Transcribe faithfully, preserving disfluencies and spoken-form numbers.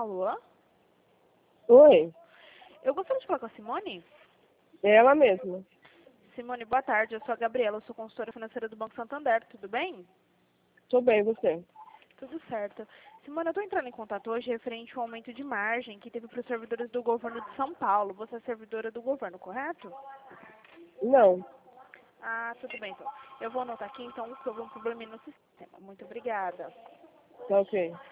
Alô? Oi, Eu gostaria de falar com a Simone. é ela mesma. Simone, boa tarde. Eu sou a Gabriela, eu sou consultora financeira do Banco Santander. Tudo bem? Tô bem, você? Tudo certo. Simone, eu estou entrando em contato hoje referente ao aumento de margem que teve para os servidores do governo de São Paulo. Você é servidora do governo, correto? Não, Ah, tudo bem, então. Eu vou anotar aqui, então, que houve um probleminha no sistema. Muito obrigada. tá ok.